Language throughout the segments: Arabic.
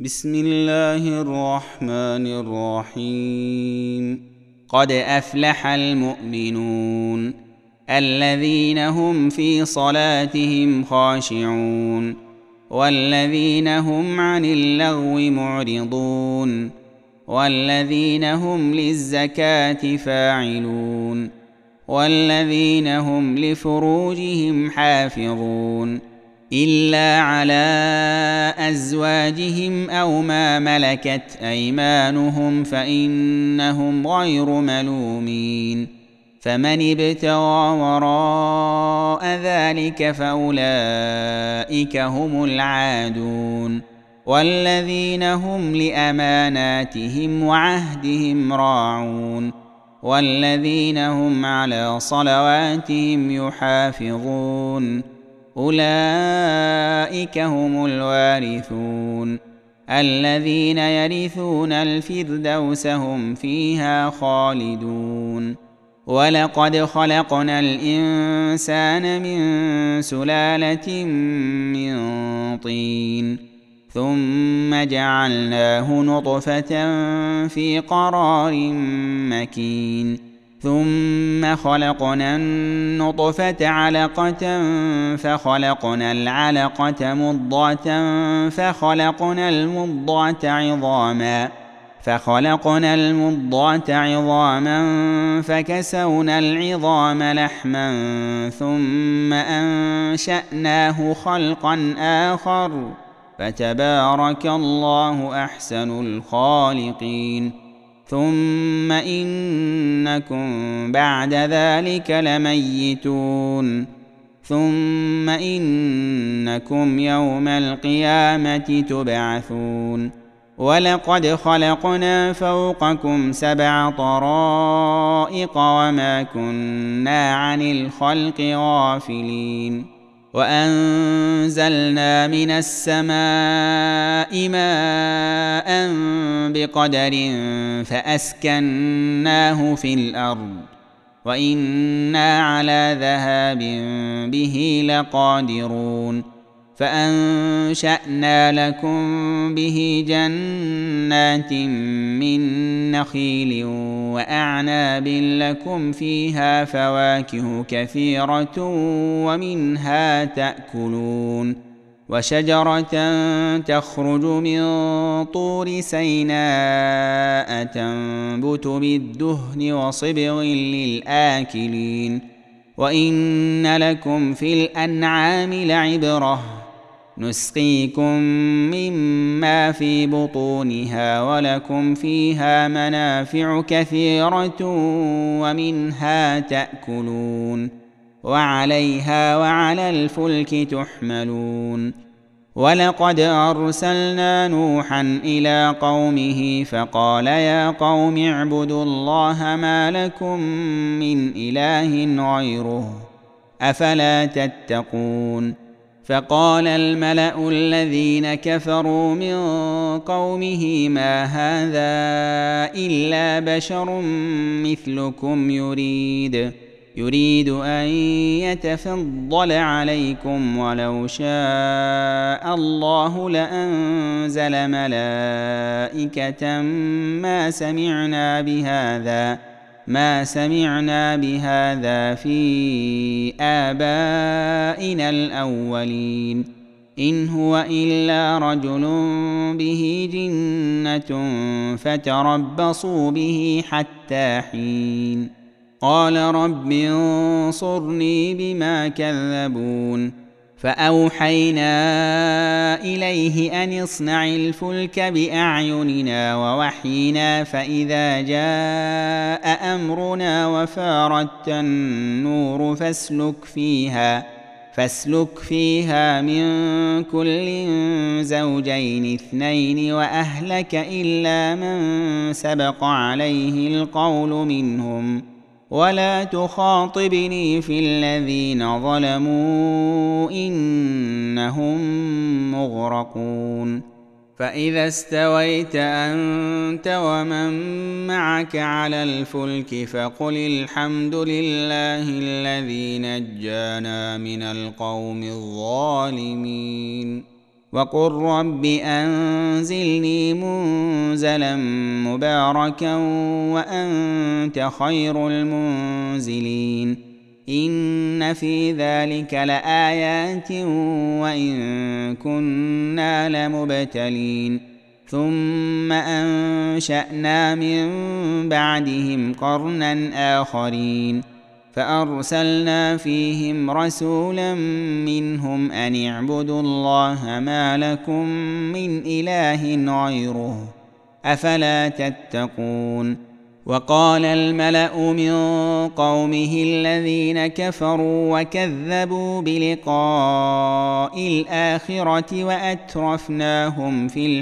بسم الله الرحمن الرحيم. قد أفلح المؤمنون الذين هم في صلاتهم خاشعون والذين هم عن اللغو معرضون والذين هم للزكاة فاعلون والذين هم لفروجهم حافظون إلا على أزواجهم أو ما ملكت أيمانهم فإنهم غير ملومين، فمن ابتغى وراء ذلك فأولئك هم العادون، والذين هم لأماناتهم وعهدهم راعون والذين هم على صلواتهم يحافظون أولئك هم الوارثون الذين يرثون الفردوس هم فيها خالدون. ولقد خلقنا الإنسان من سلالة من طين ثم جعلناه نطفة في قرار مكين ثم خلقنا النطفة علقة فخلقنا العلقة مضغة فخلقنا المضغة عظاما فكسونا العظام لحما ثم أنشأناه خلقا آخر فتبارك الله أحسن الخالقين. ثم إنكم بعد ذلك لميتون ثم إنكم يوم القيامة تبعثون. ولقد خلقنا فوقكم 7 طرائق وما كنا عن الخلق غافلين، وأنزلنا من السماء ماء بقدر فأسكناه في الأرض وإنا على ذهاب به لقادرون. فأنشأنا لكم به جنات من نخيل وأعناب لكم فيها فواكه كثيرة ومنها تأكلون، وشجرة تخرج من طور سيناء تنبت بالدهن وصبغ للآكلين. وإن لكم في الأنعام لعبرة نسقيكم مما في بطونها ولكم فيها منافع كثيرة ومنها تأكلون وعليها وعلى الفلك تحملون. ولقد أرسلنا نوحا إلى قومه فقال يا قوم اعبدوا الله ما لكم من إله غيره أفلا تتقون. فقال الملأ الذين كفروا من قومه ما هذا إلا بشر مثلكم يريد أن يتفضل عليكم ولو شاء الله لأنزل ملائكة ما سمعنا بهذا في آبائنا الأولين إن هو إلا رجل به جنة فتربصوا به حتى حين. قال رب انصرني بما كذبون. فأوحينا إليه أن اصنع الفلك بأعيننا ووحينا فإذا جاء أمرنا وفارت النور فاسلك فيها من كل زوجين 2 وأهلك إلا من سبق عليه القول منهم ولا تخاطبني في الذين ظلموا إنهم مغرقون. فإذا استويت أنت ومن معك على الفلك فقل الحمد لله الذي نجانا من القوم الظالمين. وقل رب أنزلني منزلا مباركا وأنت خير المنزلين إن في ذلك لآيات وإن كنا لمبتلين ثم أنشأنا من بعدهم قرنا آخرين فأرسلنا فيهم رسولا منهم أن اعبدوا الله ما لكم من إله غيره أفلا تتقون وقال الملأ من قومه الذين كفروا وكذبوا بلقاء الآخرة وأترفناهم في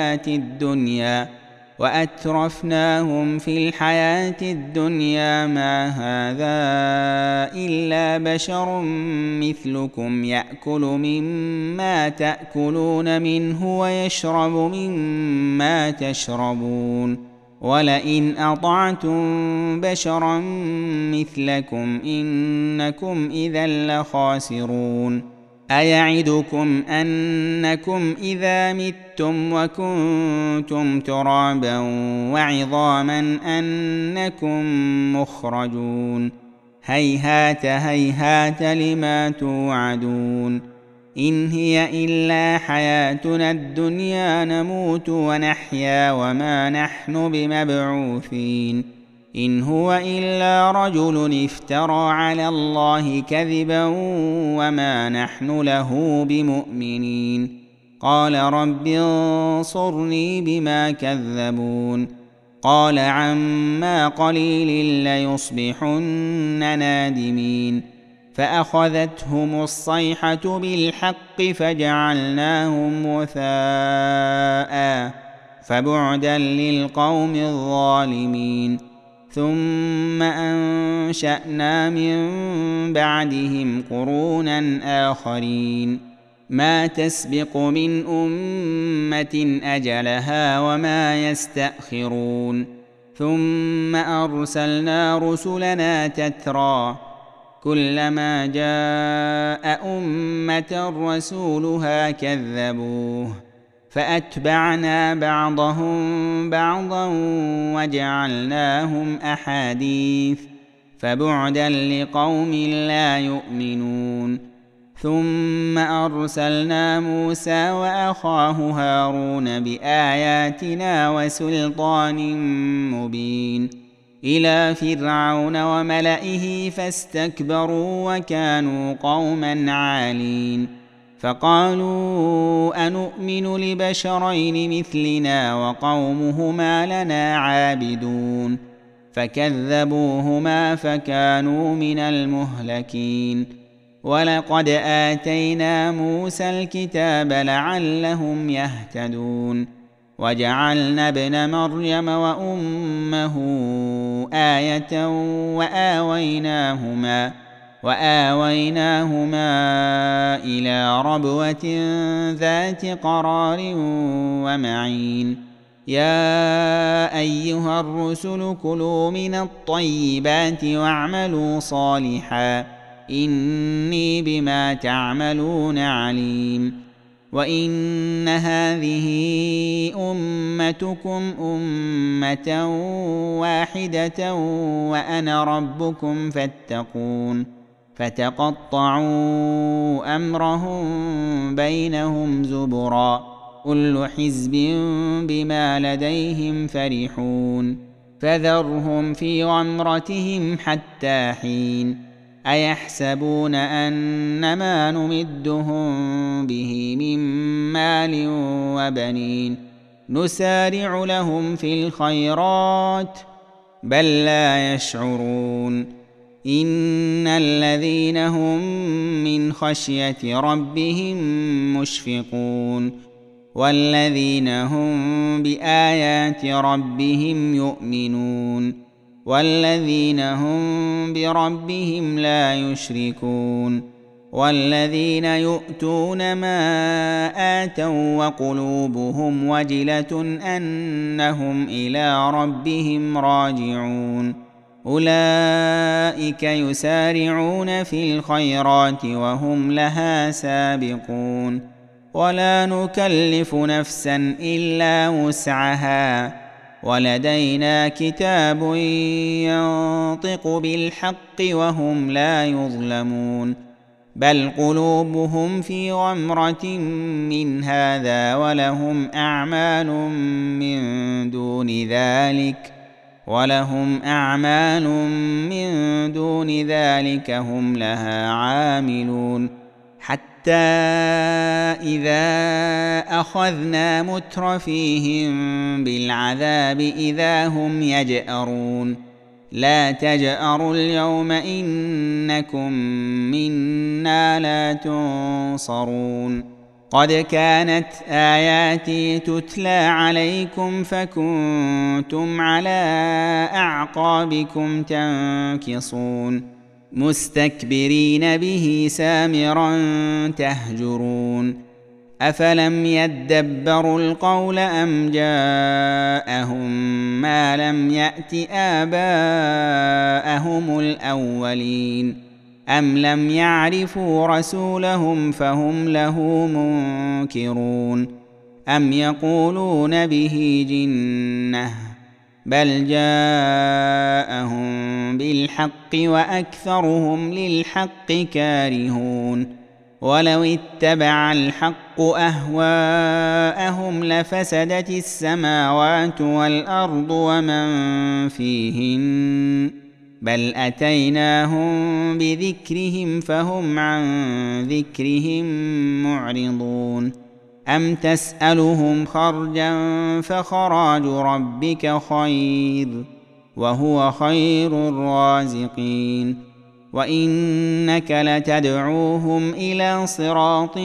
الحياة الدنيا ما هذا إلا بشر مثلكم يأكل مما تأكلون منه ويشرب مما تشربون ولئن أطعتم بشرا مثلكم إنكم إذا لخاسرون أيعدكم أنكم إذا متم وكنتم ترابا وعظاما أنكم مخرجون هيهات هيهات لما توعدون إن هي إلا حياتنا الدنيا نموت ونحيا وما نحن بمبعوثين إن هو إلا رجل افترى على الله كذبا وما نحن له بمؤمنين قال رب انصرني بما كذبون قال عما قليل ليصبحن نادمين فأخذتهم الصيحة بالحق فجعلناهم غثاء فبعدا للقوم الظالمين ثم أنشأنا من بعدهم قرونا آخرين ما تسبق من أمة أجلها وما يستأخرون ثم أرسلنا رسلنا تترى كلما جاء أمة رسولها كذبوه فأتبعنا بعضهم بعضا وجعلناهم أحاديث فبعدا لقوم لا يؤمنون ثم أرسلنا موسى وأخاه هارون بآياتنا وسلطان مبين إلى فرعون وملئه فاستكبروا وكانوا قوما عالين فقالوا أنؤمن لبشرين مثلنا وقومهما لنا عابدون فكذبوهما فكانوا من المهلكين ولقد آتينا موسى الكتاب لعلهم يهتدون وجعلنا ابن مريم وأمه آية وآويناهما إلى ربوة ذات قرار ومعين يا أيها الرسل كلوا من الطيبات واعملوا صالحا إني بما تعملون عليم وإن هذه أمتكم أمة واحدة وأنا ربكم فاتقون فتقطعوا أمرهم بينهم زبرا كل حزب بما لديهم فرحون فذرهم في غمرتهم حتى حين أيحسبون أنما نمدهم به من مال وبنين نسارع لهم في الخيرات بل لا يشعرون إن الذين هم من خشية ربهم مشفقون والذين هم بآيات ربهم يؤمنون والذين هم بربهم لا يشركون والذين يؤتون ما آتوا وقلوبهم وجلة أنهم إلى ربهم راجعون أولئك يسارعون في الخيرات وهم لها سابقون ولا نكلف نفسا إلا وسعها ولدينا كتاب ينطق بالحق وهم لا يظلمون بل قلوبهم في غمرة من هذا ولهم أعمال من دون ذلك هم لها عاملون حتى إذا أخذنا مترفيهم بالعذاب إذا هم يجأرون لا تجأروا اليوم إنكم منا لا تنصرون قد كانت آياتي تتلى عليكم فكنتم على أعقابكم تنكصون مستكبرين به سامرا تهجرون أفلم يدبروا القول أم جاءهم ما لم يأت آباءهم الأولين أم لم يعرفوا رسولهم فهم له منكرون أم يقولون به جنة بل جاءهم بالحق وأكثرهم للحق كارهون ولو اتبع الحق أهواءهم لفسدت السماوات والأرض ومن فيهن بل أتيناهم بذكرهم فهم عن ذكرهم معرضون أم تسألهم خرجا فخراج ربك خير وهو خير الرازقين وإنك لتدعوهم إلى صراط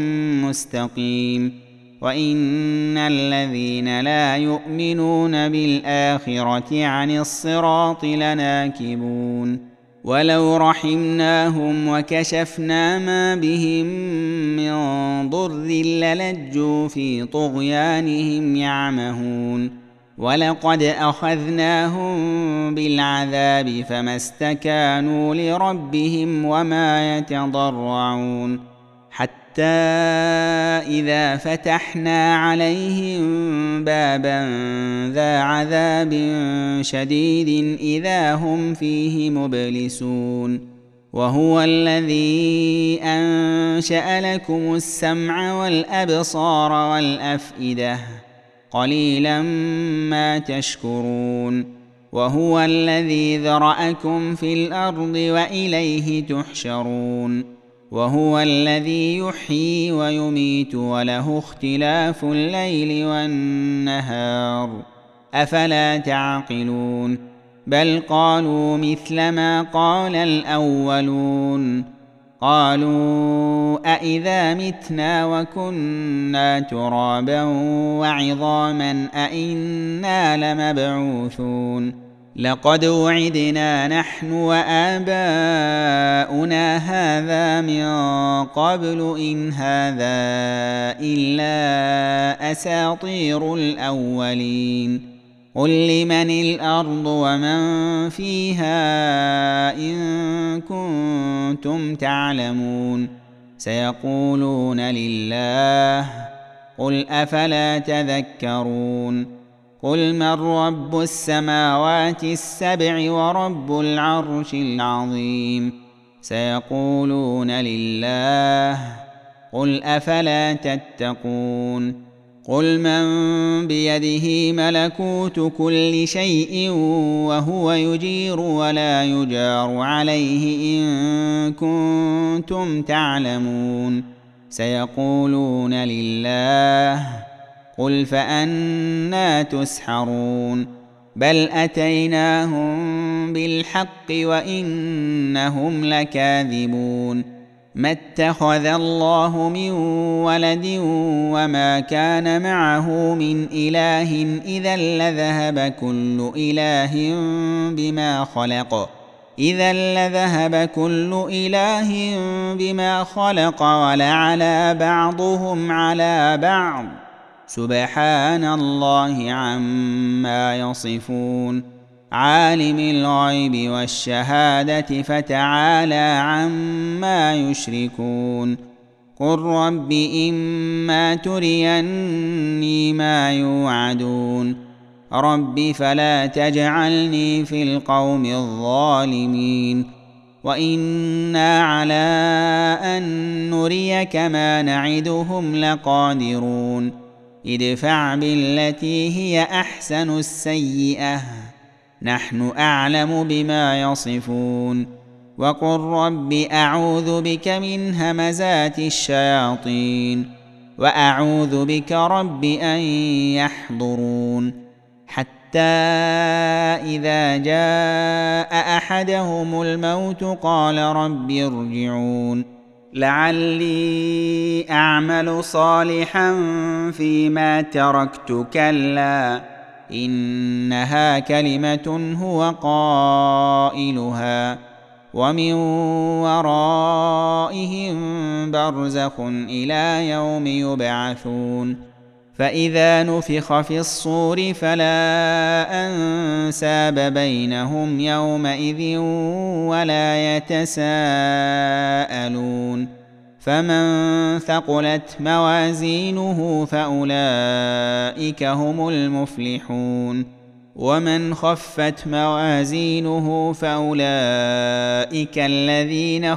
مستقيم وإن الذين لا يؤمنون بالآخرة عن الصراط لناكبون ولو رحمناهم وكشفنا ما بهم من ضر للجوا في طغيانهم يعمهون ولقد أخذناهم بالعذاب فما استكانوا لربهم وما يتضرعون حتى إذا فتحنا عليهم بابا ذا عذاب شديد إذا هم فيه مبلسون وهو الذي أنشأ لكم السمع والأبصار والأفئدة قليلا ما تشكرون وهو الذي ذرأكم في الأرض وإليه تحشرون وهو الذي يحيي ويميت وله اختلاف الليل والنهار أفلا تعقلون بل قالوا مثل ما قال الأولون قالوا أإذا متنا وكنا ترابا وعظاما أإنا لمبعوثون لقد وعدنا نحن وآباؤنا هذا من قبل إن هذا إلا أساطير الأولين قل لمن الأرض ومن فيها إن كنتم تعلمون سيقولون لله قل أفلا تذكرون قل من رب السماوات السبع ورب العرش العظيم سيقولون لله قل أفلا تتقون قل من بيده ملكوت كل شيء وهو يجير ولا يجار عليه إن كنتم تعلمون سيقولون لله قل فأنى تسحرون بل أتيناهم بالحق وإنهم لكاذبون ما اتخذ الله من ولد وما كان معه من إله إذا لذهب كل إله بما خلق ولعلى بعضهم على بعض سبحان الله عما يصفون عالم الغيب والشهادة فتعالى عما يشركون قل رب إما تريني ما يوعدون رب فلا تجعلني في القوم الظالمين وإنا على أن نريك ما نعدهم لقادرون ادفع بالتي هي أحسن السيئة نحن أعلم بما يصفون وقل رب أعوذ بك من همزات الشياطين وأعوذ بك رب أن يحضرون حتى إذا جاء أحدهم الموت قال رب ارجعون لعلي أعمل صالحا فيما تركت كلا إنها كلمة هو قائلها ومن ورائهم برزخ إلى يوم يبعثون فإذا نفخ في الصور فلا أنساب بينهم يومئذ ولا يتساءلون فمن ثقلت موازينه فأولئك هم المفلحون ومن خفت موازينه فأولئك الذين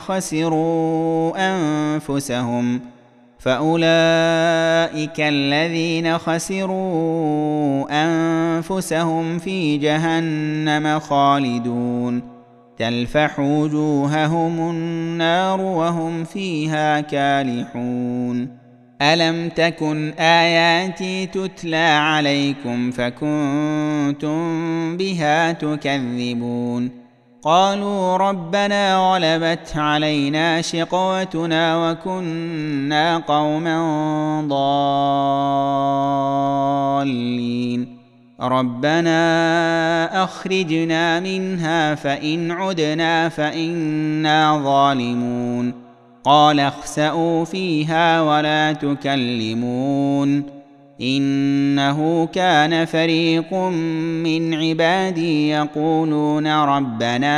خسروا أنفسهم في جهنم خالدون تلفح وجوههم النار وهم فيها كالحون ألم تكن آياتي تتلى عليكم فكنتم بها تكذبون قالوا ربنا غلبت علينا شقوتنا وكنا قوما ضالين ربنا أخرجنا منها فإن عدنا فإنا ظالمون قال اخسئوا فيها ولا تكلمون إنه كان فريق من عبادي يقولون ربنا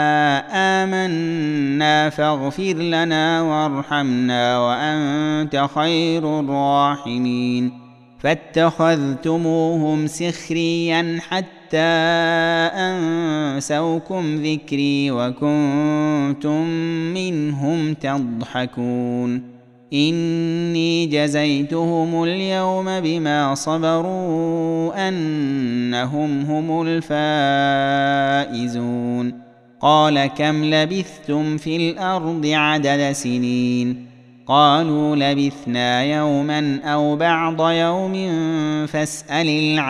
آمنا فاغفر لنا وارحمنا وأنت خير الراحمين فاتخذتموهم سخريا حتى أنسوكم ذكري وكنتم منهم تضحكون إني جزيتهم اليوم بما صبروا أنهم هم الفائزون قال كم لبثتم في الأرض عدد سنين قالوا لبثنا يوما أو بعض يوم فاسأل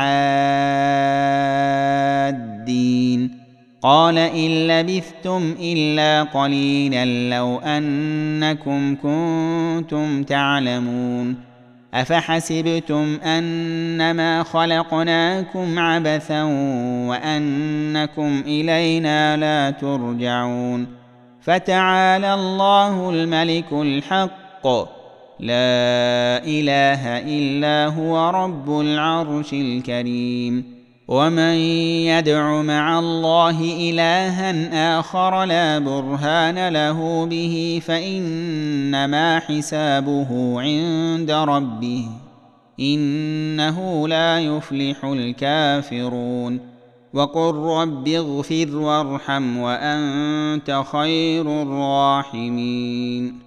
العادين قال إن لبثتم إلا قليلا لو أنكم كنتم تعلمون أفحسبتم أنما خلقناكم عبثا وأنكم إلينا لا ترجعون فتعالى الله الملك الحق لا إله إلا هو رب العرش الكريم ومن يدع مع الله إلها آخر لا برهان له به فإنما حسابه عند ربه إنه لا يفلح الكافرون وقل رب اغفر وارحم وأنت خير الراحمين